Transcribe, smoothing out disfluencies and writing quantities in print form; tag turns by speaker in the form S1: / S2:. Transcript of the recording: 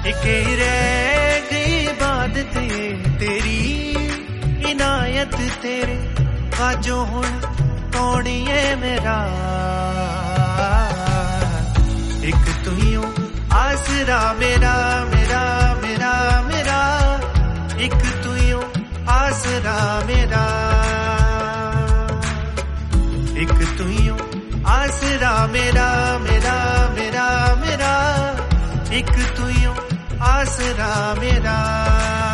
S1: एक ही रह गई इबादत तेरी इनायत तेरे काजो हुण तोड़िए मेरा एक तू ही हो आसरा मेरा मेरा मेरा मेरा एक तू ही हो आसरा मेरा एक तू ही हो आसरा मेरा मेरा मेरा मेरा एक तू ही हो आसरा मेरा।